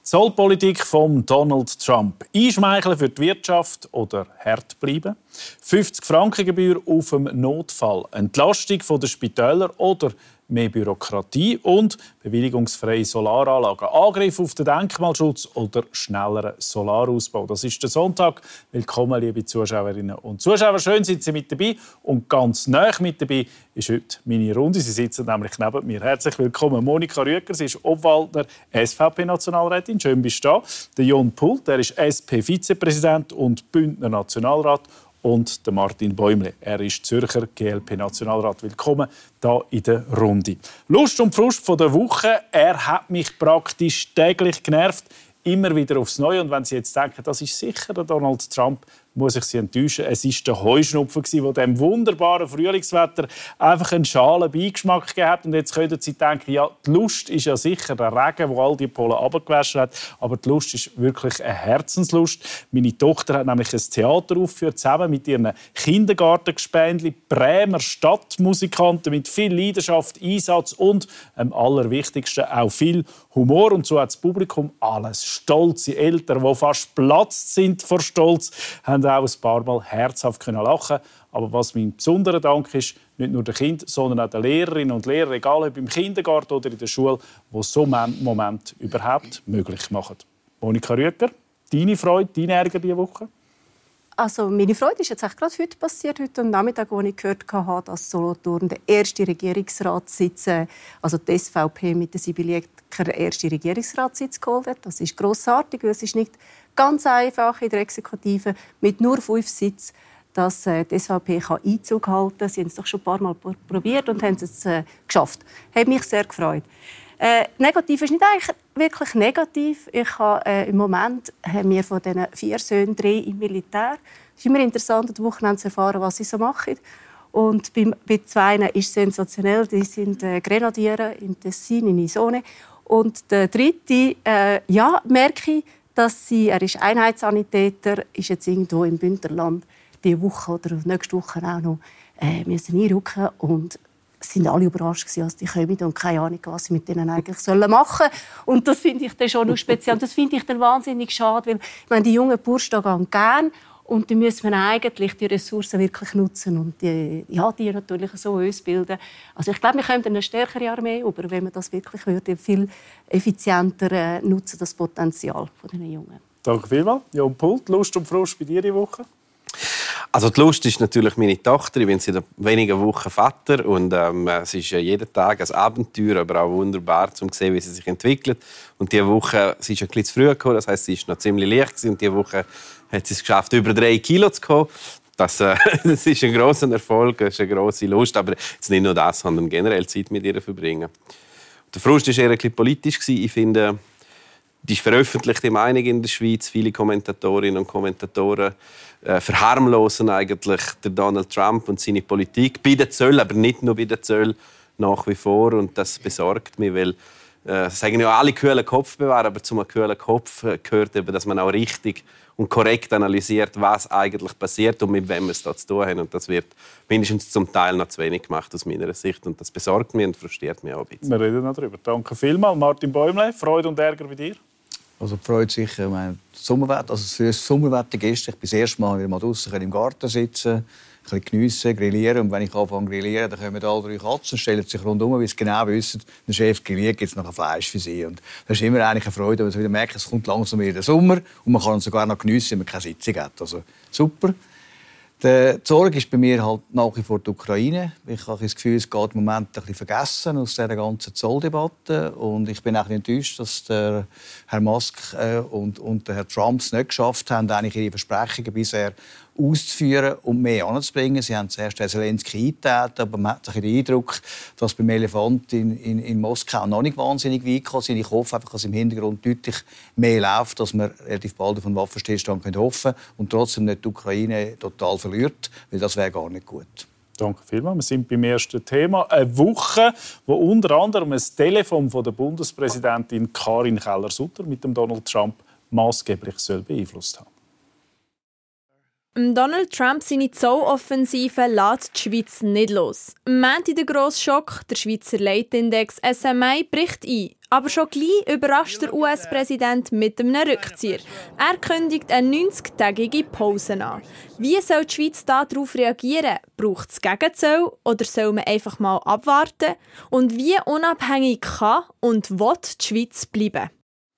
Zollpolitik von Donald Trump. Einschmeicheln für die Wirtschaft oder hart bleiben? 50 Franken Gebühr auf dem Notfall. Entlastung der Spitäler oder mehr Bürokratie und bewilligungsfreie Solaranlagen. Angriff auf den Denkmalschutz oder schnellerer Solarausbau. Das ist der Sonntag. Willkommen, liebe Zuschauerinnen und Zuschauer. Schön, sind Sie mit dabei. Und ganz nah mit dabei ist heute meine Runde. Sie sitzen nämlich neben mir. Herzlich willkommen, Monika Rüeger. Sie ist Obwaldner SVP-Nationalrätin. Schön, bist du da. Der Jon Pult, der ist SP-Vizepräsident und Bündner Nationalrat. Und der Martin Bäumle. Er ist Zürcher GLP-Nationalrat. Willkommen hier in der Runde. Lust und Frust von der Woche. Er hat mich praktisch täglich genervt. Immer wieder aufs Neue. Und wenn Sie jetzt denken, das ist sicher der Donald Trump, muss ich Sie enttäuschen. Es war der Heuschnupfen, der dem wunderbaren Frühlingswetter einfach einen schalen Beigeschmack gegeben hat. Und jetzt könnten Sie denken, ja, die Lust ist ja sicher der Regen, der all die Pollen runtergewaschen hat. Aber die Lust ist wirklich eine Herzenslust. Meine Tochter hat nämlich ein Theater aufgeführt, zusammen mit ihren Kindergartengespendli, Bremer Stadtmusikanten mit viel Leidenschaft, Einsatz und am allerwichtigsten auch viel Humor. Und so hat das Publikum alles. Stolze Eltern, die fast platzt sind vor Stolz, haben auch ein paar Mal herzhaft lachen. Aber was mein besonderer Dank ist, nicht nur den Kindern, sondern auch den Lehrerinnen und Lehrern, egal ob im Kindergarten oder in der Schule, die so einen Moment überhaupt möglich machen. Monika Rüeger, deine Freude, dein Ärger diese Woche? Also meine Freude ist jetzt gerade heute passiert, heute am Nachmittag, als ich gehört habe, dass Solothurn der erste Regierungsratssitz, also die SVP mit der Sibylle Ecker, den ersten Regierungsratssitz geholt hat. Das ist grossartig, weil es ist nicht ganz einfach in der Exekutive mit nur 5 Sitzen, dass die SVP Einzug halten kann. Sie haben es doch schon ein paar Mal probiert und haben es geschafft. Das hat mich sehr gefreut. Negativ ist nicht eigentlich wirklich negativ. Im Moment haben wir von diesen 4 Söhnen 3 im Militär. Es ist immer interessant, an der Wochenende zu erfahren, was sie so machen. Und bei 2 ist es sensationell. Die sind Grenadiere im Tessin, in Isone. Und der 3. merke ich, dass er ist Einheitssanitäter, ist jetzt irgendwo im Bündnerland diese Woche oder nächste Woche auch noch müssen einrücken und sind alle überrascht gewesen, als die kommen und keine Ahnung, was sie mit denen eigentlich machen sollen. Und das finde ich dann schon noch speziell. Das finde ich dann wahnsinnig schade, weil ich meine, die jungen Burschen gehen gerne und die müssen eigentlich die Ressourcen wirklich nutzen und die natürlich so ausbilden. Also ich glaube, wir kommen eine stärkere Armee über, wenn man das wirklich würde, viel effizienter nutzen, das Potenzial von diesen Jungen. Danke vielmals. Jon Pult, Lust und Frust bei dir diese Woche? Also die Lust ist natürlich meine Tochter. Ich bin seit wenigen Wochen Vater und es ist jeden Tag ein Abenteuer, aber auch wunderbar, um zu sehen, wie sie sich entwickelt. Und diese Woche, sie ist ein bisschen zu früh gekommen, das heisst, sie ist noch ziemlich leicht und diese Woche hat sie es geschafft, über 3 Kilo zu kommen. Das ist ein grosser Erfolg, das ist eine grosse Lust, aber jetzt nicht nur das, sondern generell Zeit mit ihr verbringen. Der Frust war eher ein bisschen politisch. Ich finde, die veröffentlichte Meinung in der Schweiz, viele Kommentatorinnen und Kommentatoren verharmlosen eigentlich den Donald Trump und seine Politik bei den Zöllen, aber nicht nur bei den Zöllen, nach wie vor. Und das besorgt mich, weil sagen ja alle kühlen Kopf bewahren, aber zum kühlen Kopf gehört eben, dass man auch richtig und korrekt analysiert, was eigentlich passiert und mit wem wir es da zu tun haben. Und das wird mindestens zum Teil noch zu wenig gemacht aus meiner Sicht. Und das besorgt mich und frustriert mich auch ein bisschen. Wir reden noch darüber. Danke vielmals. Martin Bäumle, Freude und Ärger bei dir? Also freut sicher, Sommerwetter, also für das Sommerwetter gestern, ich bin das erste Mal wieder mal draußen im Garten sitzen, ein bisschen geniessen, grillieren. Und wenn ich anfange zu grillieren, dann kommen alle 3 Katzen, stellen sich rundum, weil sie genau wissen, der Chef grilliert, gibt es noch Fleisch für sie. Und das ist immer eigentlich eine Freude, wenn man wieder merkt, es kommt langsam wieder der Sommer und man kann ihn sogar noch geniessen, wenn man keine Sitzung hat. Also super. Die Sorge ist bei mir halt nach wie vor die Ukraine. Ich habe das Gefühl, es geht im Moment ein bisschen vergessen aus dieser ganzen Zolldebatte. Und ich bin auch enttäuscht, dass der Herr Musk und der Herr Trump es nicht geschafft haben, eigentlich ihre Versprechungen bisher auszuführen und mehr anzubringen. Sie haben zuerst Zelensky eingetreten, aber man hat den Eindruck, dass beim Elefant in Moskau noch nicht wahnsinnig weit gekommen sind. Ich hoffe einfach, dass im Hintergrund deutlich mehr läuft, dass wir relativ bald auf einen Waffenstillstand hoffen können und trotzdem nicht die Ukraine total verliert, weil das wäre gar nicht gut. Danke vielmals. Wir sind beim ersten Thema. Eine Woche, wo unter anderem ein Telefon von der Bundespräsidentin Karin Keller-Sutter mit dem Donald Trump maßgeblich beeinflusst haben. Donald Trump seine Zoll-Offensive lässt die Schweiz nicht los. Am Montag der grosse Schock, der Schweizer Leitindex SMI bricht ein. Aber schon gleich überrascht der US-Präsident mit einem Rückzieher. Er kündigt eine 90-tägige Pause an. Wie soll die Schweiz darauf reagieren? Braucht es Gegenzoll oder soll man einfach mal abwarten? Und wie unabhängig kann und will die Schweiz bleiben?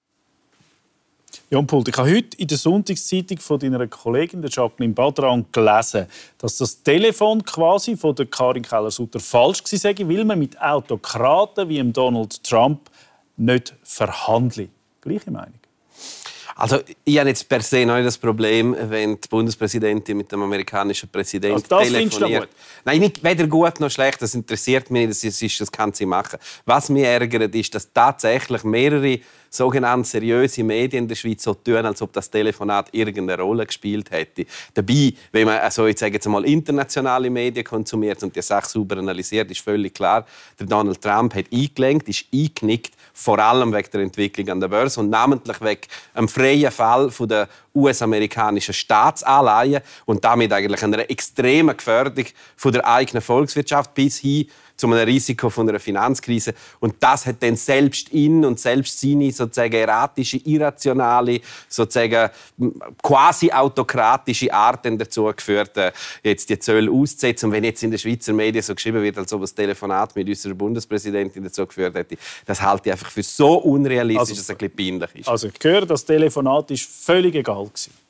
Jon Pult, ich habe heute in der Sonntagszeitung von deiner Kollegin der Jacqueline Badran gelesen, dass das Telefon quasi von der Karin Keller-Sutter falsch war, weil man mit Autokraten wie Donald Trump nicht verhandelt. Gleiche Meinung? Also, ich habe jetzt per se noch nicht das Problem, wenn die Bundespräsidentin mit dem amerikanischen Präsidenten telefoniert. Nein, nicht weder gut noch schlecht. Das interessiert mich nicht. Das kann sie machen. Was mich ärgert, ist, dass tatsächlich mehrere sogenannte seriöse Medien in der Schweiz so tun, als ob das Telefonat irgendeine Rolle gespielt hätte. Dabei, wenn man jetzt sage ich mal, internationale Medien konsumiert und die Sache sauber analysiert, ist völlig klar, der Donald Trump hat eingelenkt, ist eingenickt, vor allem wegen der Entwicklung an der Börse und namentlich wegen dem freien Fall der US-amerikanischen Staatsanleihen und damit eigentlich einer extremen Gefährdung der eigenen Volkswirtschaft bis hin zu einem Risiko von einer Finanzkrise. Und das hat dann selbst ihn und selbst seine sozusagen erratische, irrationale, sozusagen quasi autokratische Art dazu geführt, jetzt die Zölle auszusetzen. Und wenn jetzt in den Schweizer Medien so geschrieben wird, als ob das Telefonat mit unserer Bundespräsidentin dazu geführt hätte, das halte ich einfach für so unrealistisch, dass es ein bisschen peinlich ist. Also ich höre, das Telefonat war völlig egal.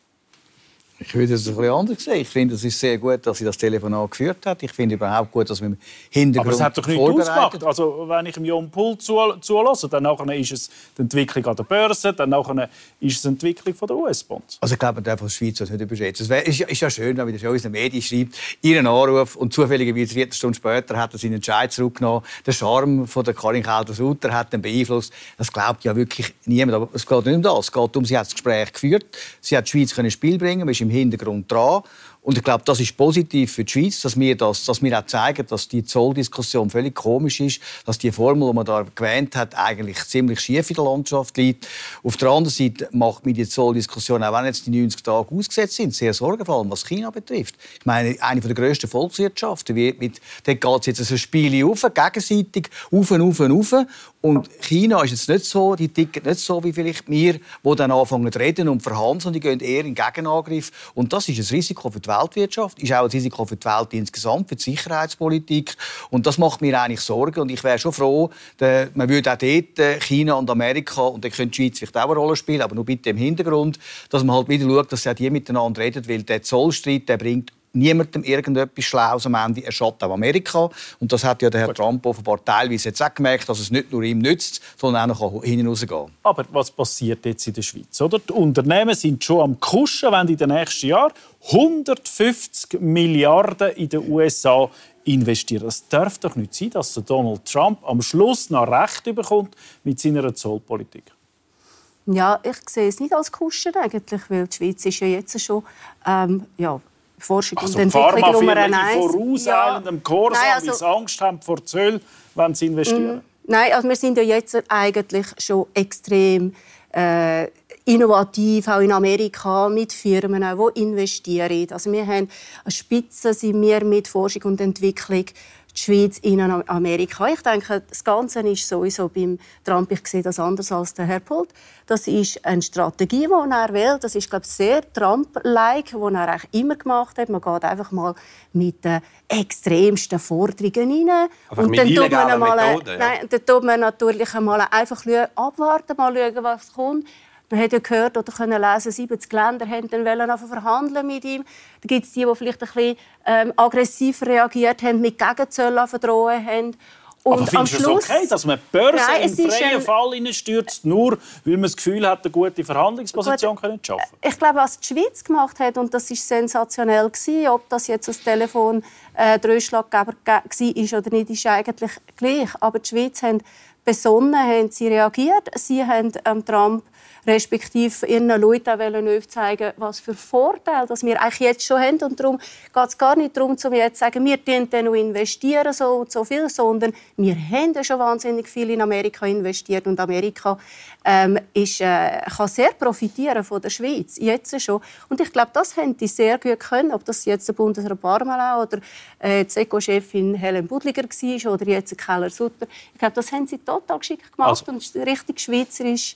Ich würde es ein bisschen anders sehen. Ich finde, es ist sehr gut, dass sie das Telefonat geführt hat. Ich finde überhaupt gut, dass wir im Hintergrund aber es hat doch nichts ausgemacht. Also, wenn ich dem Jon Pult zuhöre, dann ist es die Entwicklung an der Börse, dann ist es die Entwicklung der US-Bonds. Also ich glaube, man darf die Schweiz nicht überschätzen. Es ist ja schön, wenn man schon in den Medien schreibt, Ihren Anruf und zufälligerweise 4 Stunden später hat er seinen Entscheid zurückgenommen. Der Charme von der Karin Keller-Sutter hat ihn beeinflusst. Das glaubt ja wirklich niemand. Aber es geht nicht um das. Es geht um, sie hat das Gespräch geführt, sie hat die Schweiz ins Spiel bringen, man ist im Hintergrund dran. Und ich glaube, das ist positiv für die Schweiz, dass wir auch zeigen, dass die Zolldiskussion völlig komisch ist, dass die Formel, die man da gewählt hat, eigentlich ziemlich schief in der Landschaft liegt. Auf der anderen Seite macht mir die Zolldiskussion, auch wenn jetzt die 90 Tage ausgesetzt sind, sehr sorgenvoll, was China betrifft. Ich meine, eine der grössten Volkswirtschaften, dort geht es jetzt ein Spiel auf, gegenseitig, auf. Und China ist jetzt nicht so, die ticken nicht so wie vielleicht wir, die dann anfangen zu reden und verhandeln, sondern die gehen eher in Gegenangriff. Und das ist ein Risiko für die Weltwirtschaft, ist auch ein Risiko für die Welt insgesamt, für die Sicherheitspolitik. Und das macht mir eigentlich Sorgen. Und ich wäre schon froh, man würde auch dort China und Amerika, und dann könnte die Schweiz vielleicht auch eine Rolle spielen, aber nur bitte im Hintergrund, dass man halt wieder schaut, dass die miteinander reden, weil der Zollstreit, der bringt niemandem irgendetwas Schlaues am Ende. Er schadet auch Amerika. Und das hat ja der Herr Trump offenbar teilweise jetzt auch gemerkt, dass es nicht nur ihm nützt, sondern auch noch hinten rausgehen. Aber was passiert jetzt in der Schweiz? Oder? Die Unternehmen sind schon am Kuschen, wenn in den nächsten Jahren 150 Milliarden in den USA investieren. Es darf doch nicht sein, dass Donald Trump am Schluss noch Recht bekommt mit seiner Zollpolitik. Ja, ich sehe es nicht als Kuschen eigentlich, weil die Schweiz ist ja jetzt schon Forschung und Entwicklung Nummer 1. Vorauseilendem Gehorsam, weil sie Angst haben vor Zöll, wenn sie investieren? Nein, also wir sind ja jetzt eigentlich schon extrem innovativ, auch in Amerika, mit Firmen, die investieren. Also wir haben an Spitze sind wir mit Forschung und Entwicklung die Schweiz in Amerika. Ich denke, das Ganze ist sowieso beim Trump, ich sehe das anders als der Herr Pult. Das ist eine Strategie, die er wählt. Das ist, glaube ich, sehr Trump-like, die er eigentlich immer gemacht hat. Man geht einfach mal mit den extremsten Forderungen rein. Aber und dann tut man Methoden, dann tut man natürlich einmal einfach abwarten, mal schauen, was kommt. Man hat ja gehört oder können lesen, 70 Länder wollten verhandeln mit ihm. Da gibt es die vielleicht ein bisschen aggressiv reagiert haben, mit Gegenzöllen verdrohen haben. Und aber findest du es okay, dass man die Börse im freien Fall hineinstürzt, nur weil man das Gefühl hat, eine gute Verhandlungsposition zu schaffen? Ich glaube, was die Schweiz gemacht hat, und das war sensationell, ob das jetzt das Telefon der Ausschlaggeber war oder nicht, ist eigentlich gleich. Aber die Schweiz hat besonnen haben sie reagiert. Sie haben Trump respektive ihren Leuten auch aufzeigen, was für Vorteile dass wir eigentlich jetzt schon haben. Und darum geht es gar nicht darum, zu jetzt zu sagen, wir investieren so und so viel, sondern wir haben ja schon wahnsinnig viel in Amerika investiert. Und Amerika kann sehr profitieren von der Schweiz, jetzt schon. Und ich glaube, das haben die sehr gut können, ob das jetzt der Bundesrat Barmalau oder die ECO-Chefin Helen Budliger war oder jetzt Keller Sutter. Ich glaube, das haben sie total geschickt gemacht und es ist richtig schweizerisch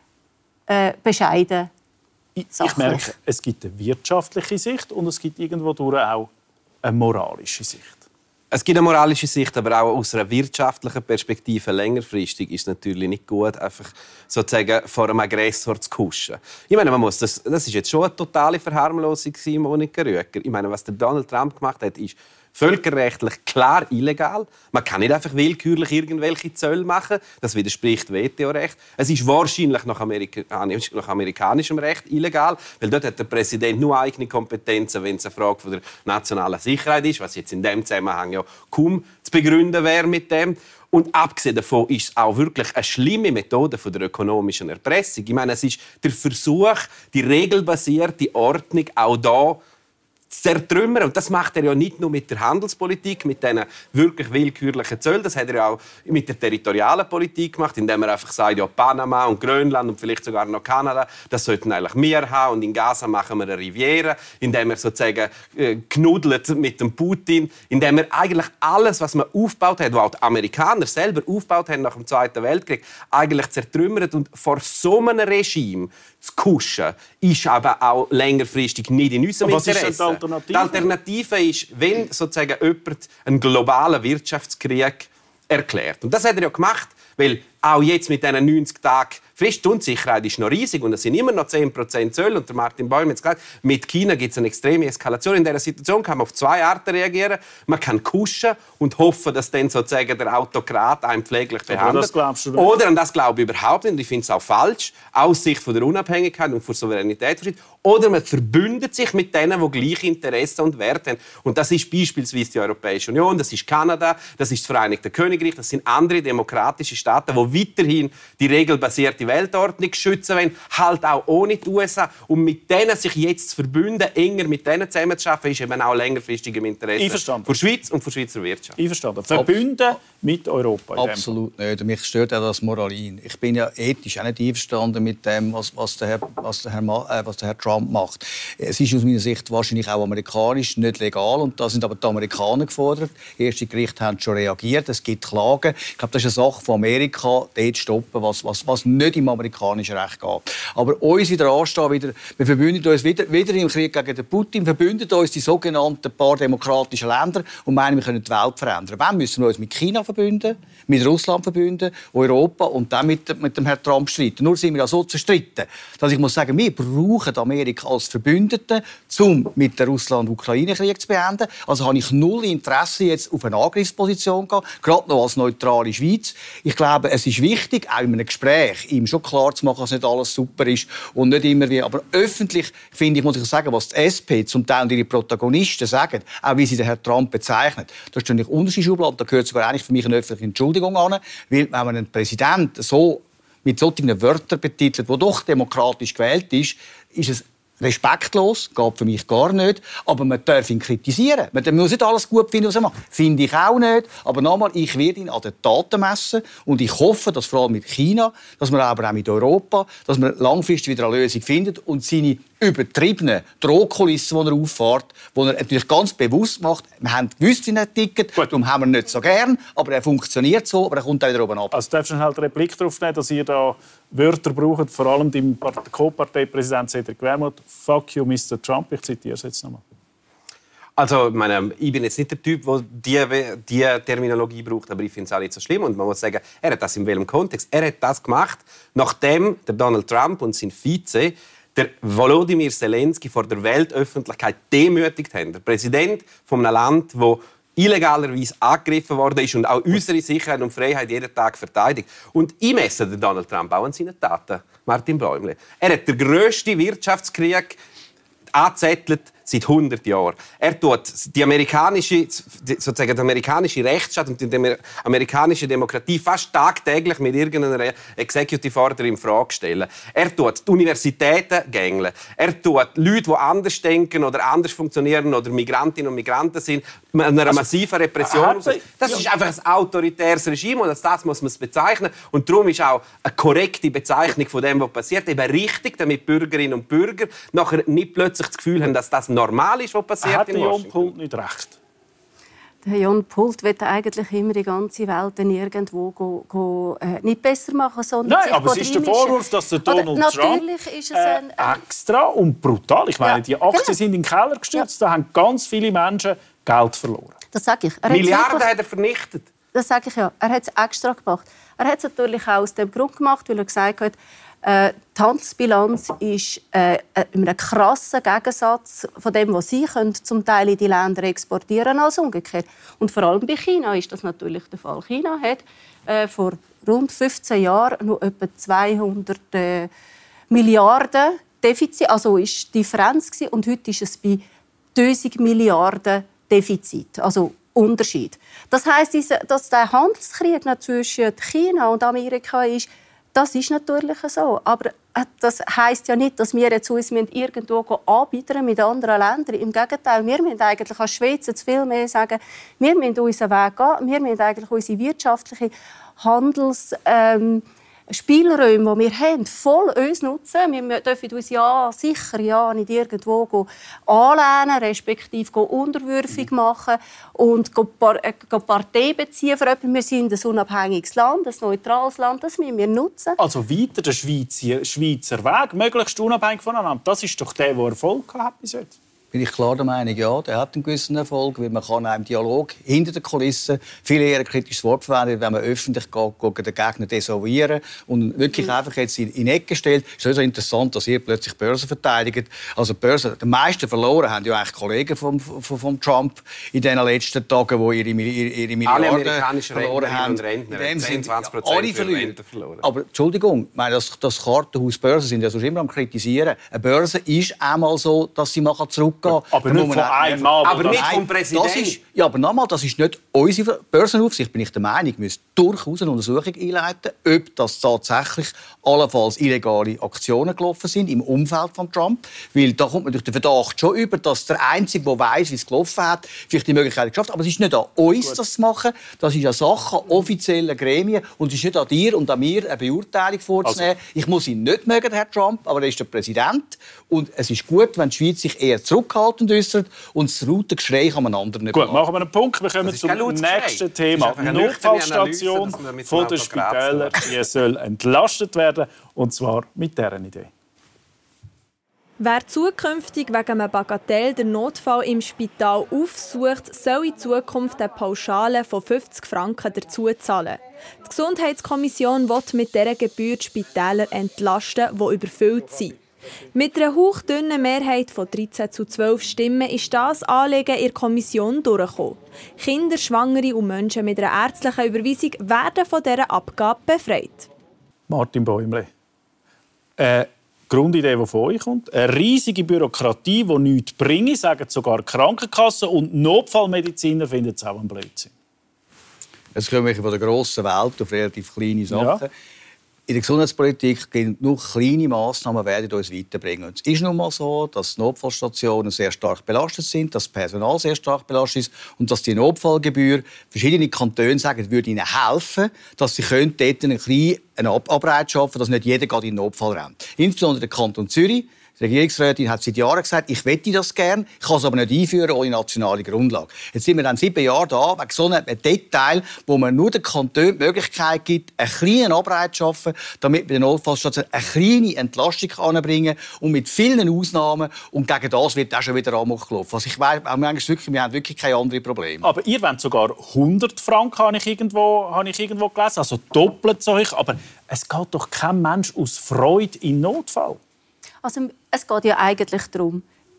bescheiden. Ich merke, es gibt eine wirtschaftliche Sicht und es gibt irgendwo durch auch eine moralische Sicht. Es gibt eine moralische Sicht, aber auch aus einer wirtschaftlichen Perspektive längerfristig ist es natürlich nicht gut, einfach sozusagen vor einem Aggressor zu kuschen. Ich meine, das ist jetzt schon eine totale Verharmlosung von Monika Rüegger. Ich meine, was der Donald Trump gemacht hat, ist völkerrechtlich klar illegal. Man kann nicht einfach willkürlich irgendwelche Zölle machen. Das widerspricht WTO-Recht. Es ist wahrscheinlich nach amerikanischem Recht illegal, weil dort hat der Präsident nur eigene Kompetenzen, wenn es eine Frage von der nationalen Sicherheit ist, was jetzt in dem Zusammenhang ja kaum zu begründen wäre mit dem. Und abgesehen davon ist es auch wirklich eine schlimme Methode der ökonomischen Erpressung. Ich meine, es ist der Versuch, die regelbasierte Ordnung auch da zertrümmern. Und das macht er ja nicht nur mit der Handelspolitik, mit diesen wirklich willkürlichen Zöllen. Das hat er ja auch mit der territorialen Politik gemacht, indem er einfach sagt, ja, Panama und Grönland und vielleicht sogar noch Kanada, das sollten eigentlich wir haben. Und in Gaza machen wir eine Riviera, indem er sozusagen knuddelt mit dem Putin, indem er eigentlich alles, was man aufgebaut hat, was auch die Amerikaner selber aufgebaut haben nach dem Zweiten Weltkrieg, eigentlich zertrümmert. Und vor so einem Regime zu kuschen, ist aber auch längerfristig nicht in unserem Interesse. Die Alternative ist, wenn sozusagen jemand einen globalen Wirtschaftskrieg erklärt. Und das hat er ja gemacht, weil auch jetzt mit diesen 90 Tagen Frist, die Unsicherheit ist noch riesig und es sind immer noch 10% Zölle. Und der Martin Bäum hat gesagt, mit China gibt es eine extreme Eskalation. In dieser Situation kann man auf zwei Arten reagieren. Man kann kuschen und hoffen, dass dann sozusagen der Autokrat einen pfleglich behandelt. Das glaubst du nicht? Oder, und das glaube ich überhaupt nicht, und ich finde es auch falsch, aus Sicht von der Unabhängigkeit und von Souveränität. Oder man verbündet sich mit denen, die gleiche Interessen und Werte haben. Und das ist beispielsweise die Europäische Union, das ist Kanada, das ist das Vereinigte Königreich, das sind andere demokratische Staaten, die weiterhin die regelbasierte Weltordnung schützen wollen, halt auch ohne die USA. Und mit denen sich jetzt zu verbünden, enger mit denen zusammenzuarbeiten, ist eben auch längerfristig im Interesse von der Schweiz und von der Schweizer Wirtschaft. Einverstanden. Verbünden mit Europa. Absolut nicht. Mich stört auch das Moralin. Ich bin ja ethisch auch nicht einverstanden mit dem, was der Herr Trump macht. Es ist aus meiner Sicht wahrscheinlich auch amerikanisch nicht legal und da sind aber die Amerikaner gefordert. Erste Gerichte haben schon reagiert, es gibt Klagen. Ich glaube, das ist eine Sache von Amerika, dort stoppen, was nicht im amerikanischen Recht geht. Aber uns wieder anstehen, wir verbünden uns wieder im Krieg gegen den Putin, verbünden uns die sogenannten paar demokratischen Länder und meinen, wir können die Welt verändern. Wann müssen wir uns mit China verbünden, mit Russland verbünden, Europa und dann mit dem Herrn Trump streiten. Nur sind wir ja so zerstritten, dass ich muss sagen, wir brauchen Amerika als Verbündeten, um mit der Russland-Ukraine-Krieg zu beenden. Also habe ich null Interesse, jetzt auf eine Angriffsposition zu gehen, gerade noch als neutrale Schweiz. Ich glaube, es ist wichtig, auch in einem Gespräch, ihm schon klar zu machen, dass nicht alles super ist und nicht immer wie. Aber öffentlich, finde ich, muss ich sagen, was die SP zum Teil und ihre Protagonisten sagen, auch wie sie den Herrn Trump bezeichnen, das ist natürlich unterschiedliche Schubladen. Da gehört sogar eigentlich für mich eine öffentliche Entschuldigung an, weil wenn man einen Präsidenten so mit solchen Wörtern betitelt, der doch demokratisch gewählt ist es respektlos, geht für mich gar nicht. Aber man darf ihn kritisieren. Man muss nicht alles gut finden, was er macht. Finde ich auch nicht. Aber nochmal, ich werde ihn an den Taten messen. Und ich hoffe, dass vor allem mit China, dass wir aber auch mit Europa, dass wir langfristig wieder eine Lösung finden und seine übertriebenen Drohkulissen, die er auffährt, die er natürlich ganz bewusst macht. Wir haben gewusst, wie er tickt, darum haben wir ihn nicht so gern, aber er funktioniert so, aber er kommt auch wieder oben ab. Also darfst du halt Replik darauf nehmen, dass ihr da Wörter braucht, vor allem dem Co-Parteipräsident Cedric Wermuth. «Fuck you, Mr. Trump». Ich zitiere es jetzt nochmal. Also, ich bin jetzt nicht der Typ, der diese Terminologie braucht, aber ich finde es auch nicht so schlimm. Und man muss sagen, er hat das in welchem Kontext? Er hat das gemacht, nachdem der Donald Trump und sein Vize der Volodymyr Zelensky vor der Weltöffentlichkeit demütigt haben. Der Präsident von einem Land, das illegalerweise angegriffen worden ist und auch unsere Sicherheit und Freiheit jeden Tag verteidigt. Und ich messe den Donald Trump auch an seinen Taten, Martin Bäumle. Er hat den grössten Wirtschaftskrieg angezettelt seit 100 Jahren. Er tut den amerikanischen Rechtsstaat und die amerikanische Demokratie fast tagtäglich mit irgendeiner Executive Order in Frage stellen. Er tut die Universitäten gängeln. Er tut Leute, die anders denken oder anders funktionieren oder Migrantinnen und Migranten sind, einer massiven Repression. Das ist einfach ein autoritäres Regime und als das muss man es bezeichnen. Und darum ist auch eine korrekte Bezeichnung von dem, was passiert, eben richtig, damit Bürgerinnen und Bürger nachher nicht plötzlich das Gefühl haben, dass das normal ist, was passiert in Washington. Hat Jon Pult nicht recht? Der Jon Pult will eigentlich immer die ganze Welt irgendwo nicht besser machen, sondern Nein, aber es ist der Vorwurf, dass der Donald Trump ist es extra und brutal. Ich meine, die Aktien sind in den Keller gestürzt, da haben ganz viele Menschen Geld verloren. Das sage ich. Milliarden hat er vernichtet. Das sage ich ja. Er hat es extra gemacht. Er hat es natürlich auch aus dem Grund gemacht, weil er gesagt hat, die Handelsbilanz ist in einem krassen Gegensatz von dem, was sie können, zum Teil in die Länder exportieren als umgekehrt. Und vor allem bei China ist das natürlich der Fall. China hat vor rund 15 Jahren noch etwa 200 Milliarden Defizit, also ist die Differenz gewesen, und heute ist es bei 1000 Milliarden Defizit, also Unterschied. Das heisst, dass der Handelskrieg zwischen China und Amerika ist, das ist natürlich so. Aber das heisst ja nicht, dass wir jetzt uns irgendwo anbieten mit anderen Ländern. Im Gegenteil, wir müssen eigentlich als Schweiz jetzt viel mehr sagen, wir müssen unseren Weg gehen, wir müssen eigentlich unsere wirtschaftliche Handelsspielräume, die wir haben, voll uns nutzen. Wir dürfen uns sicher nicht irgendwo anlehnen, respektive unterwürfig machen und Partei beziehen für jemanden. Wir sind ein unabhängiges Land, ein neutrales Land, das müssen wir nutzen. Also weiter der Schweizer Weg, möglichst unabhängig voneinander. Das ist doch der Erfolg hat bis jetzt. Bin ich klar der Meinung, ja, der hat einen gewissen Erfolg, weil man kann auch im Dialog hinter den Kulissen viel eher ein kritisches Wort verwenden, wenn man öffentlich den Gegner desavouieren und wirklich einfach jetzt in Ecke stellt. Es ist also interessant, dass ihr plötzlich Börsen verteidigt. Also Börsen, die meisten verloren haben ja eigentlich Kollegen von Trump in den letzten Tagen, die ihre Milliarden alle amerikanischen verloren haben. Und Rentner, 10-20% für Rente verloren. Aber Entschuldigung, das Kartenhaus Börsen sind ja sonst immer am kritisieren. Eine Börse ist einmal so, dass sie mal zurückgehen. Aber nicht von einem Abend. Aber nicht vom Präsidenten. Aber nochmal, das ist nicht unsere Börsenaufsicht. Bin ich der Meinung, müsste durchaus eine Untersuchung einleiten, ob das tatsächlich allenfalls illegale Aktionen gelaufen sind im Umfeld von Trump. Weil da kommt man durch den Verdacht schon über, dass der Einzige, der weiss, wie es gelaufen hat, vielleicht die Möglichkeit geschafft hat. Aber es ist nicht an uns, das zu machen. Das ist eine Sache offizieller Gremien. Und es ist nicht an dir und an mir, eine Beurteilung vorzunehmen. Also, ich muss ihn nicht mögen, Herr Trump, aber er ist der Präsident. Und es ist gut, wenn die Schweiz sich eher zurückhaltend äußert und das laute Geschrei kann man anderen nicht Gut, machen wir einen Punkt. Wir kommen zum nächsten Thema. Die Notfallstation von den Spitälern soll entlastet werden, und zwar mit dieser Idee. Wer zukünftig wegen einem Bagatell den Notfall im Spital aufsucht, soll in Zukunft eine Pauschale von 50 Franken dazu zahlen. Die Gesundheitskommission will mit dieser Gebühr die Spitäler entlasten, die überfüllt sind. Mit einer hauchdünnen Mehrheit von 13:12 Stimmen ist das Anliegen in der Kommission durchgekommen. Kinder, Schwangere und Menschen mit einer ärztlichen Überweisung werden von dieser Abgabe befreit. Martin Bäumle. Eine Grundidee, die von euch kommt. Eine riesige Bürokratie, die nichts bringt, sagen sogar die Krankenkassen, und Notfallmediziner finden es auch ein Blödsinn. Jetzt kommen wir von der grossen Welt auf relativ kleine Sachen. Ja. In der Gesundheitspolitik gehen nur kleine Massnahmen werden uns weiterbringen. Es ist nun mal so, dass Notfallstationen sehr stark belastet sind, dass das Personal sehr stark belastet ist und dass die Notfallgebühr, verschiedene Kantone sagen, würde ihnen helfen, dass sie dort eine Abreise schaffen, dass nicht jeder gerade in den Notfall rennt. Insbesondere der Kanton Zürich. Die Regierungsrätin hat seit Jahren gesagt, ich möchte das gerne, ich kann es aber nicht einführen ohne nationale Grundlage. Jetzt sind wir dann 7 Jahre da, wegen so einem Detail, wo man nur den Kantonen die Möglichkeit gibt, eine kleine Abreise zu schaffen, damit wir den Notfallstation eine kleine Entlastung anbringen und mit vielen Ausnahmen. Und gegen das wird auch schon wieder Amok gelaufen. Also ich weiss, wir haben wirklich keine anderen Probleme. Aber ihr wollt sogar 100 Franken, habe ich irgendwo gelesen, also doppelt so hoch. Aber es geht doch kein Mensch aus Freude in Notfall. Also, es geht ja eigentlich darum,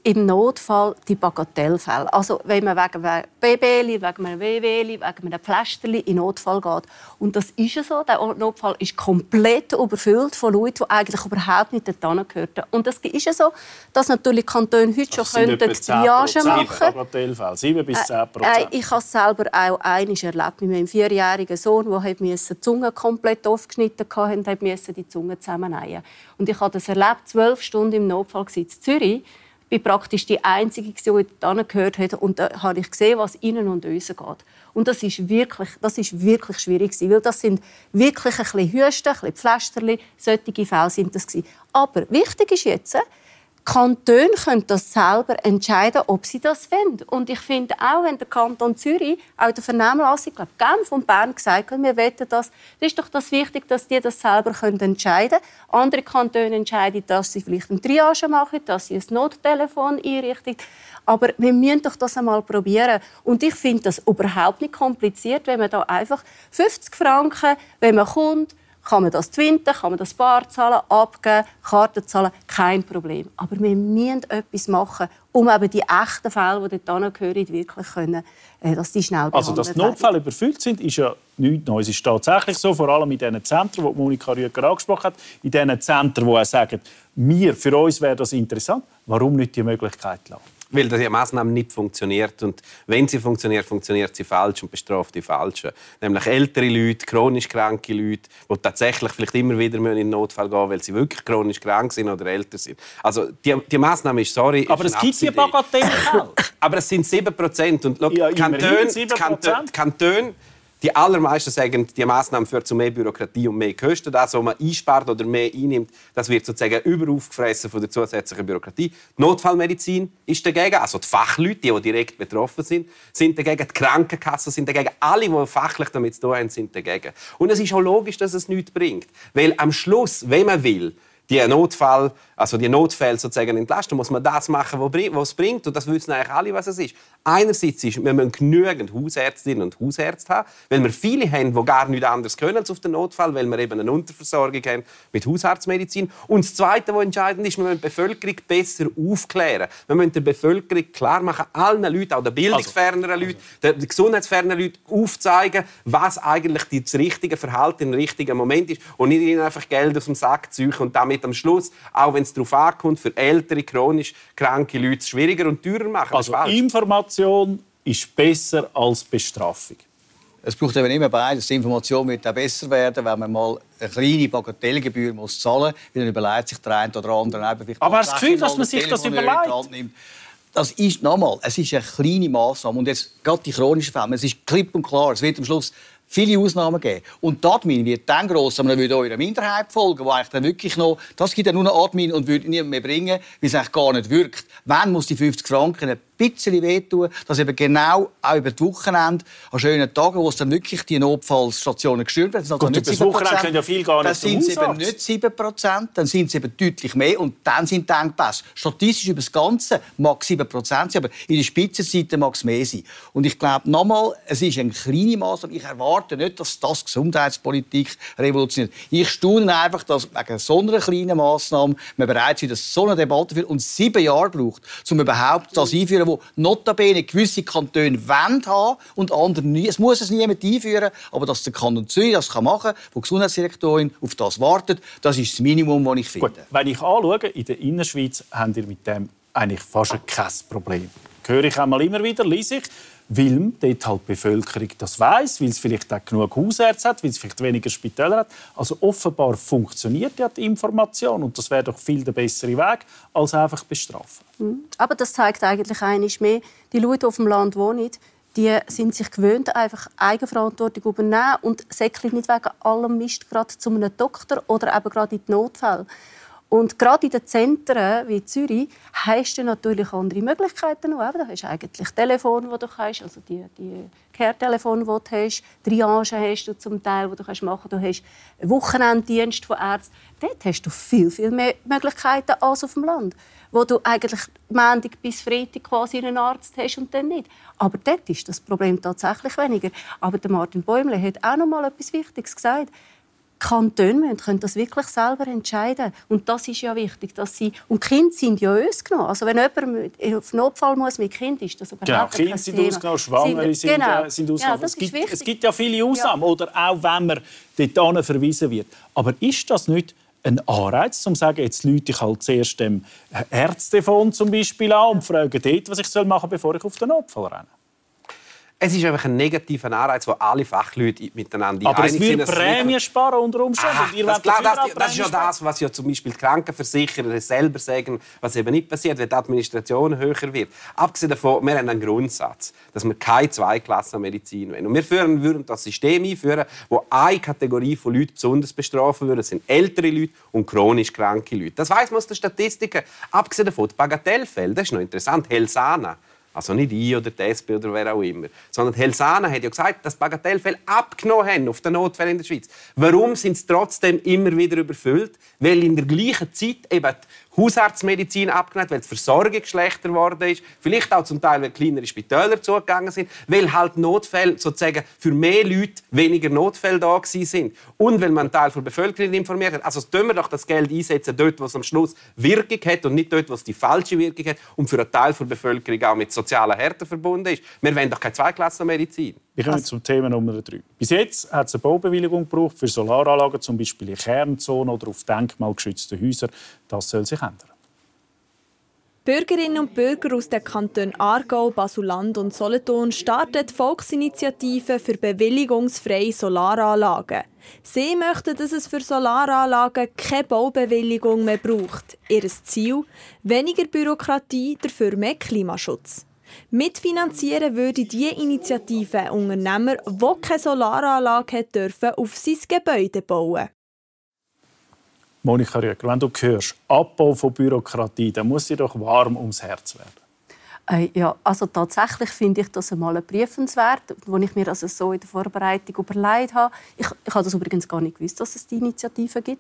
im Notfall die Bagatellfälle. Also wenn man wegen einem Babyli, wegen einem Wehwehli, wegen einem Pflästerli in Notfall geht. Und das ist ja so. Der Notfall ist komplett überfüllt von Leuten, die eigentlich überhaupt nicht dorthin gehören. Und es ist ja so, dass natürlich Kantone heute schon Triage machen können. 7 bis 10%. Ich habe es selber auch einmal erlebt mit meinem 4-jährigen Sohn, der die Zunge komplett aufgeschnitten hatte und musste die Zunge zusammennähen. Und ich habe das erlebt, 12 Stunden im Notfall in Zürich. Ich war praktisch die Einzige, die dort gehört hat. Und da habe ich gesehen, was innen und außen geht. Und das ist wirklich schwierig, weil das sind wirklich ein bisschen Hüsten, ein bisschen Pflästerli, solche Fälle sind das gewesen. Aber wichtig ist jetzt, Kantone können das selber entscheiden, ob sie das wollen. Und ich finde auch, wenn der Kanton Zürich, auch der Vernehmlassung, ich glaube, Genf und Bern gesagt haben, wir wollen das, ist doch das wichtig, dass die das selber entscheiden können. Andere Kantone entscheiden, dass sie vielleicht eine Triage machen, dass sie ein Nottelefon einrichten. Aber wir müssen doch das einmal probieren. Und ich finde das überhaupt nicht kompliziert, wenn man da einfach 50 Franken, wenn man kommt, kann man das twinten, kann man das Bar zahlen, abgeben, Karten zahlen, kein Problem. Aber wir müssen etwas machen, um eben die echten Fälle, die dort gehören, wirklich können, dass die schnell behandelt werden. Also, dass die Notfälle überfüllt sind, ist ja nichts Neues. Es ist tatsächlich so, vor allem in diesen Zentren, die Monika Rüegger angesprochen hat, in diesen Zentren, die sagen, für uns wäre das interessant, warum nicht die Möglichkeit lassen? Weil die Massnahme nicht funktioniert. Und wenn sie funktioniert, funktioniert sie falsch und bestraft die Falschen. Nämlich ältere Leute, chronisch kranke Leute, die tatsächlich vielleicht immer wieder in den Notfall gehen, weil sie wirklich chronisch krank sind oder älter sind. Also die Massnahme ist, sorry... Aber es gibt die Bagatellfälle. Aber es sind 7%. Und ja, Kantone, die allermeisten sagen, die Massnahme führt zu mehr Bürokratie und mehr Kosten. Das, was man einspart oder mehr einnimmt, das wird sozusagen überaufgefressen von der zusätzlichen Bürokratie. Die Notfallmedizin ist dagegen, also die Fachleute, die direkt betroffen sind dagegen. Die Krankenkassen sind dagegen. Alle, die fachlich damit zu tun haben, sind dagegen. Und es ist auch logisch, dass es nichts bringt. Weil am Schluss, wenn man will, die Notfälle sozusagen entlasten, muss man das machen, was es bringt. Und das wissen eigentlich alle, was es ist. Einerseits ist, wir müssen genügend Hausärztinnen und Hausärzte haben, weil wir viele haben, die gar nichts anderes können als auf den Notfall, weil wir eben eine Unterversorgung haben mit Hausarztmedizin. Und das Zweite, was entscheidend ist, wir müssen die Bevölkerung besser aufklären. Wir müssen der Bevölkerung klar machen, allen Leuten, auch den bildungsfernen Leuten, den gesundheitsfernen Leuten, aufzeigen, was eigentlich das richtige Verhalten im richtigen Moment ist und nicht ihnen einfach Geld aus dem Sack ziehen und damit am Schluss, auch wenn es darauf ankommt, für ältere, chronisch kranke Leute es schwieriger und teurer machen. Also Information ist besser als Bestrafung. Es braucht eben immer beides. Die Information wird auch besser werden, wenn man mal eine kleine Bagatellgebühr muss zahlen muss. Dann überlegt sich der eine oder andere. Aber hast du das Gefühl, dass man sich das überlegt? Das ist, nochmal, es ist eine kleine Massnahme. Und jetzt gerade die chronischen Fälle, es ist klipp und klar, es wird am Schluss viele Ausnahmen geben. Und die Admin wird dann gross, aber dann würde eurer Minderheit folgen, die eigentlich dann wirklich noch, das gibt dann nur eine Admin und würde niemand mehr bringen, weil es eigentlich gar nicht wirkt. Wann muss die 50 Franken ein bisschen wehtun, dass eben genau auch über die Wochenende, an schönen Tagen, wo es dann wirklich die Notfallstationen gestürmt werden, und über das Wochenende können ja viel gar nicht zum Hausarzt. Dann sind es eben nicht 7%, dann sind es eben deutlich mehr und dann sind die Engpässe. Statistisch über das Ganze mag 7% sein, aber in der Spitzenseite mag es mehr sein. Und ich glaube, nochmal, es ist eine kleine Maßnahme. Ich erwarte nicht, dass das Gesundheitspolitik revolutioniert. Ich staune einfach, dass wegen so einer kleinen Massnahme man bereits wieder so eine Debatte führt und 7 Jahre braucht, um überhaupt das einzuführen, wo notabene gewisse Kantone haben und andere nie. Es muss es niemand einführen, aber dass der Kanton Zürich das machen kann, wo die Gesundheitsdirektorin auf das wartet, das ist das Minimum, das ich finde. Gut, wenn ich anschaue, in der Innerschweiz habt ihr mit dem eigentlich fast kein Problem. Höre ich einmal immer wieder, lese ich, weil dort halt die Bevölkerung das weiss, weil es vielleicht auch genug Hausärzte hat, weil es vielleicht weniger Spitäler hat. Also offenbar funktioniert ja die Information und das wäre doch viel der bessere Weg, als einfach bestrafen. Aber das zeigt eigentlich einmal mehr, die Leute, die auf dem Land wohnen, die sind sich gewöhnt, einfach Eigenverantwortung zu übernehmen und säcklich nicht wegen allem Mist gerade zu einem Doktor oder eben gerade in die Notfälle. Und gerade in den Zentren wie Zürich hast du natürlich andere Möglichkeiten. Da hast du eigentlich Telefon, das du hast, also die Care-Telefone, die du hast, Triage hast du zum Teil, die du machen kannst. Du hast einen Wochenenddienst von Ärzten. Dort hast du viel, viel mehr Möglichkeiten als auf dem Land, wo du eigentlich Montag bis Freitag quasi einen Arzt hast und dann nicht. Aber dort ist das Problem tatsächlich weniger. Aber der Martin Bäumle hat auch noch mal etwas Wichtiges gesagt. Kantone können das wirklich selber entscheiden. Und das ist ja wichtig, dass sie... Und die Kinder sind ja ausgenommen. Also wenn jemand auf Notfall muss mit Kind, ist das überhaupt kein Kinder sind ausgenommen, Schwangere sind ausgenommen. Ja, es gibt ja viele Ausnahmen, oder auch wenn man dorthin verwiesen wird. Aber ist das nicht ein Anreiz, um zu sagen, jetzt rufe ich halt zuerst dem Herztelefon zum Beispiel an und frage dort, was ich machen soll, bevor ich auf den Notfall renne? Es ist einfach ein negativer Anreiz, wo alle Fachleute miteinander aber einig sind. Aber es wird Prämien sparen unter Umständen. Das ist ja das, was ja zum Beispiel die Krankenversicherer selber sagen, was eben nicht passiert, wenn die Administration höher wird. Abgesehen davon, wir haben einen Grundsatz, dass wir keine Zweiklassenmedizin wollen. Und wir würden das System einführen, wo eine Kategorie von Leuten besonders bestrafen würde. Das sind ältere Leute und chronisch kranke Leute. Das weiss man aus den Statistiken. Abgesehen davon, die Bagatellfälle, das ist noch interessant, Helsana. Also nicht ich oder die SP oder wer auch immer. Sondern Helsana hat ja gesagt, dass Bagatellfälle abgenommen haben auf den Notfällen in der Schweiz. Warum sind sie trotzdem immer wieder überfüllt? Weil in der gleichen Zeit eben die Hausarztmedizin abgenommen hat, weil die Versorgung schlechter geworden ist. Vielleicht auch zum Teil, weil kleinere Spitäler zugegangen sind. Weil halt Notfälle sozusagen für mehr Leute weniger Notfälle da sind. Und weil man einen Teil der Bevölkerung informiert hat. Also tun wir doch das Geld einsetzen dort, wo es am Schluss Wirkung hat und nicht dort, wo es die falsche Wirkung hat und für einen Teil der Bevölkerung auch mit sozialer Härte verbunden ist. Wir wollen doch keine Zweiklassenmedizin. Wir kommen zum Thema Nummer 3. Bis jetzt hat es eine Baubewilligung gebraucht für Solaranlagen, zum Beispiel in Kernzonen oder auf denkmalgeschützten Häusern. Das soll sich ändern. Bürgerinnen und Bürger aus den Kantonen Aargau, Basel-Land und Solothurn starten die Volksinitiative für bewilligungsfreie Solaranlagen. Sie möchten, dass es für Solaranlagen keine Baubewilligung mehr braucht. Ihr Ziel? Weniger Bürokratie, dafür mehr Klimaschutz. Mitfinanzieren würde diese Initiative ein Unternehmer, der keine Solaranlage hat dürfen, auf sein Gebäude bauen. Monika Rüegger, wenn du hörst, Abbau von Bürokratie, dann muss dir doch warm ums Herz werden. Ja, also tatsächlich finde ich das einmal prüfenswert, wo ich mir das so in der Vorbereitung überlegt habe. Ich habe das übrigens gar nicht gewusst, dass es die Initiative gibt.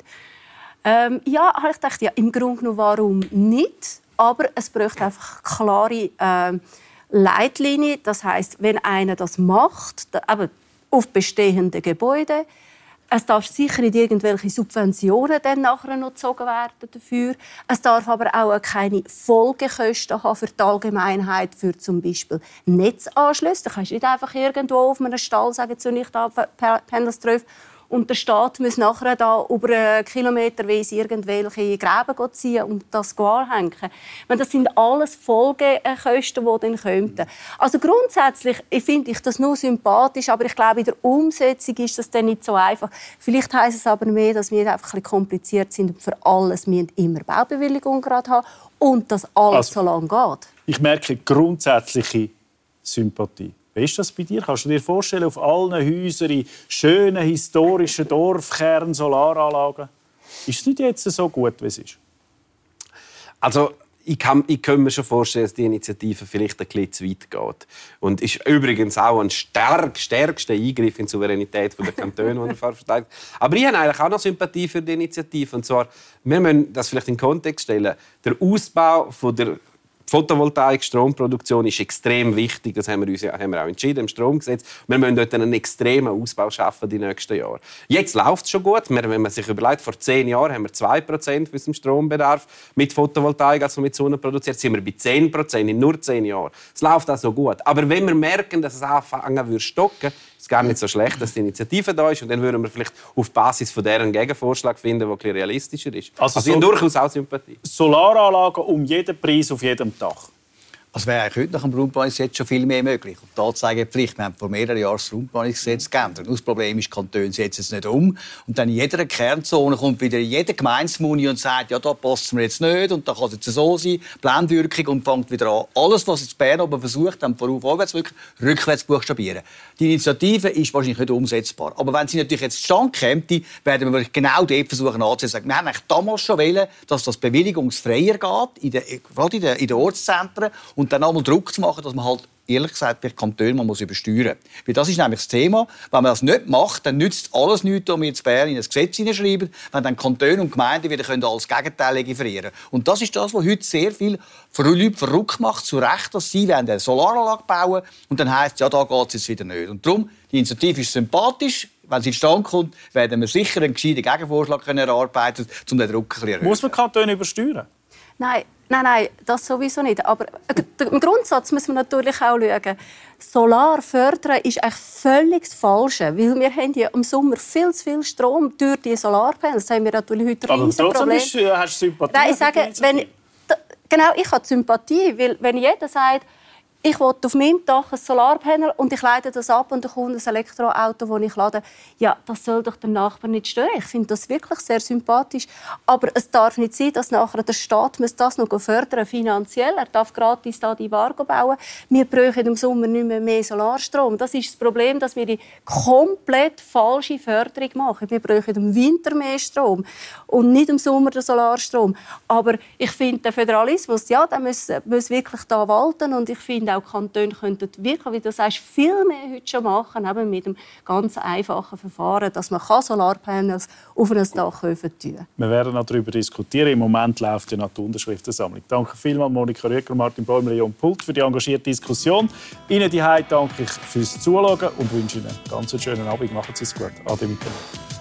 Ja, habe ich gedacht, ja, im Grunde genommen, warum nicht? Aber es bräuchte einfach klare Leitlinien. Das heisst, wenn einer das macht, aber auf bestehende Gebäude, es darf sicher nicht irgendwelche Subventionen dann nachher noch gezogen werden dafür. Es darf aber auch keine Folgekosten haben für die Allgemeinheit, für zum Beispiel Netzanschlüsse. Da kannst du nicht einfach irgendwo auf einem Stall sagen, so nicht da Pendelsdorf. Und der Staat muss nachher da über einen Kilometerweise irgendwelche Gräben ziehen und das anhängen. Das sind alles Folgekosten, die dann kommen. Also grundsätzlich finde ich das nur sympathisch, aber ich glaube, in der Umsetzung ist das dann nicht so einfach. Vielleicht heisst es aber mehr, dass wir einfach ein bisschen kompliziert sind und für alles wir immer Baubewilligung gerade haben und dass alles so lange geht. Ich merke grundsätzliche Sympathie. Wie ist das bei dir? Kannst du dir vorstellen, auf allen Häusern in schönen, historischen Dorfkernen Solaranlagen? Ist es nicht jetzt so gut, wie es ist? Also, ich kann mir schon vorstellen, dass die Initiative vielleicht ein bisschen zu weit geht. Und ist übrigens auch ein stärkster Eingriff in die Souveränität der Kantone, die er verteidigt. Aber ich habe eigentlich auch noch Sympathie für die Initiative. Und zwar, wir müssen das vielleicht in den Kontext stellen. Der Ausbau von der Photovoltaik, Stromproduktion ist extrem wichtig. Das haben wir auch entschieden im Stromgesetz. Wir müssen dort einen extremen Ausbau schaffen die nächsten Jahre. Jetzt läuft es schon gut. Wenn man sich überlegt, vor 10 Jahren haben wir 2% von unserem Strombedarf mit Photovoltaik, also mit Sonne produziert. Sind wir bei 10% in nur 10 Jahren. Es läuft also gut. Aber wenn wir merken, dass es anfangen würde stocken, ist es gar nicht so schlecht, dass die Initiative da ist. Und dann würden wir vielleicht auf Basis von deren Gegenvorschlag finden, der ein bisschen realistischer ist. Also ich habe durchaus auch Sympathie. Solaranlagen um jeden Preis auf jedem Dach. Also wäre heute nach dem Raumplanungsgesetz schon viel mehr möglich. Und die Anzeigepflicht, wir haben vor mehreren Jahren das Raumplanungsgesetz geändert. Das Problem ist, die Kantone setzen es nicht um. Und dann in jeder Kernzone kommt wieder jeder Gemeindemundi und sagt, ja, da passt es mir jetzt nicht und da kann es jetzt so sein, Blendwirkung und fängt wieder an. Alles, was jetzt Bern aber versucht, dann vorwärts rückwärts buchstabieren. Die Initiative ist wahrscheinlich nicht umsetzbar. Aber wenn sie natürlich jetzt zustande käme, werden wir genau dort versuchen anzusetzen. Wir haben eigentlich damals schon wollen, dass das bewilligungsfreier geht, gerade in den Ortszentren. Und dann einmal Druck zu machen, dass man halt, ehrlich gesagt, die Kantone übersteuern muss. Weil das ist nämlich das Thema. Wenn man das nicht macht, dann nützt alles nichts, was wir in Bern in ein Gesetz hineinschreiben, wenn dann Kantone und Gemeinden wieder alles Gegenteil legiferieren können. Und das ist das, was heute sehr viele Leute verrückt macht, zu Recht, dass sie eine Solaranlage bauen und dann heisst es, ja, da geht es jetzt wieder nicht. Und darum, die Initiative ist sympathisch. wenn sie zustande kommt, werden wir sicher einen gescheiten Gegenvorschlag erarbeiten können, um den Druck ein bisschen zu erhöhen. Muss man Kantone übersteuern? Nein, das sowieso nicht. Aber im Grundsatz müssen wir natürlich auch schauen. Solar fördern ist eigentlich völlig das Falsche, weil wir haben ja im Sommer viel zu viel Strom durch die Solarpanels. Das haben wir natürlich heute ein riesiges Problem. Aber hast du Sympathie? Nein, ich sage, ich habe Sympathie, weil wenn jeder sagt, ich will auf meinem Dach ein Solarpanel und ich leite das ab und dann kommt ein Elektroauto, das ich lade. Ja, das soll doch der Nachbar nicht stören. Ich finde das wirklich sehr sympathisch. Aber es darf nicht sein, dass nachher der Staat das noch fördern finanziell. Er darf gratis da die Ware bauen. Wir brauchen im Sommer nicht mehr Solarstrom. Das ist das Problem, dass wir die komplett falsche Förderung machen. Wir brauchen im Winter mehr Strom und nicht im Sommer den Solarstrom. Aber ich finde, der Föderalismus, ja, der muss wirklich da walten. Und ich finde, auch Kantone könnten wirklich, wie du sagst, viel mehr heute schon machen, eben mit dem ganz einfachen Verfahren, dass man Solarpanels auf ein Dach tun kann. Wir werden noch darüber diskutieren. Im Moment läuft ja noch die Unterschriftensammlung. Danke vielmals, Monika Rüegger, Martin Bäumler, Leon Pult, für die engagierte Diskussion. Ihnen die danke ich fürs Zuschauen und wünsche Ihnen einen ganz schönen Abend. Machen Sie es gut. Ade miteinander.